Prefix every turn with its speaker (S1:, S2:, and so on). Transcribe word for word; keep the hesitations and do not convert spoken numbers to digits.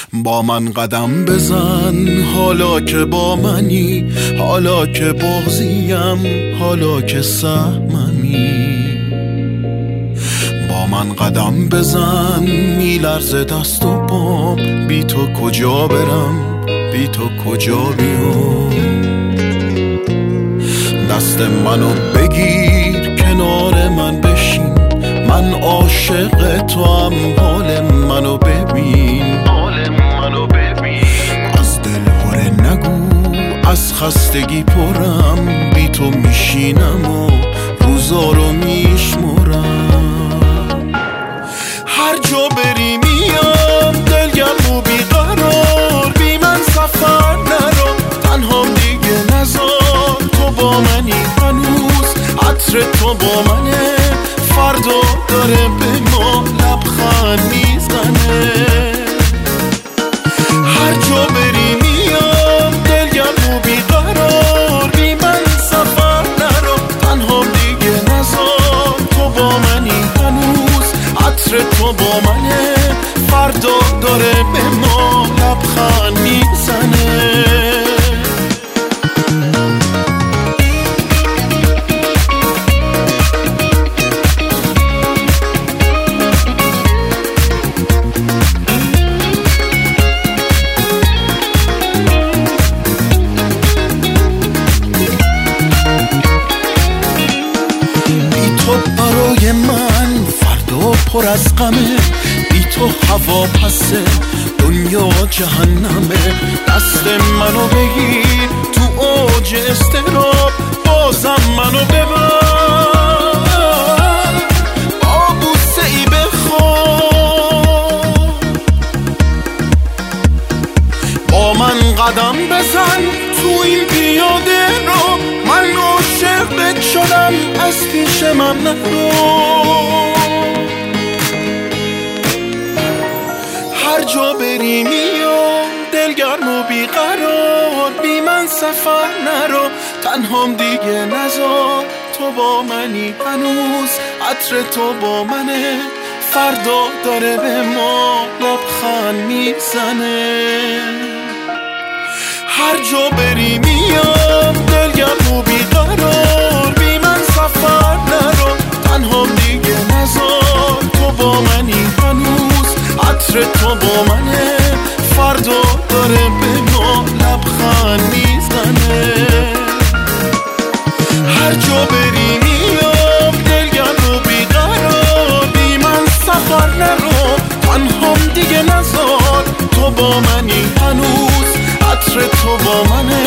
S1: با من قدم بزن حالا که با منی، حالا که بغضیم، حالا که سهممی. با من قدم بزن میلرزه دست و پام، بی تو کجا برم، بی تو کجا بیام. دست منو بگیر کنار من بشین، من عاشق تو هم، حال منو ببین، حال منو ببین. از دل هره نگو، از خستگی پرم، بی تو میشینم و روزا رو میشمرم. هر جا بری میام دلگرم و بیقرار، بی من سفر نرو، تنهام دیگه نزار. تو با منی هنوز، عطر تو با منه، فردا داره به ما لبخند میزنه. هر جا بری میام دلگرم و بیقرار، بی من سفر نرو، تنهام دیگه نزار. تو با منی هنوز، عطر تو با منه، فردا داره به ما لبخند میزنه. برای من فردا پر از غمه، بی تو هوا پسه، دنیا جهنمه. دست منو بگیر تو اوج استراب، بازم منو ببر، با بوسه ای بخواب. با من قدم بزن تو این پیاده رو، من عاشقت شدم، از پیش من نرو. هر جا بری میام دلگرم و بیقرار، بی من سفر نرو، تنهام دیگه نزار. تو با منی هنوز، عطر تو با منه، فردا داره به ما لبخند میزنه. هر جا بری میام دلگرم و بیقرار، بی من سفر نرو، تنهام دیگه نزار. تو با منی هنوز، عطر تو با منه، فردا داره به ما لبخند میزنه. هر جا بری میام دلگرم و بیقرار، بی من سفر نرو، تنهام دیگه نزار. تو با منی هنوز، عطر تو با منه،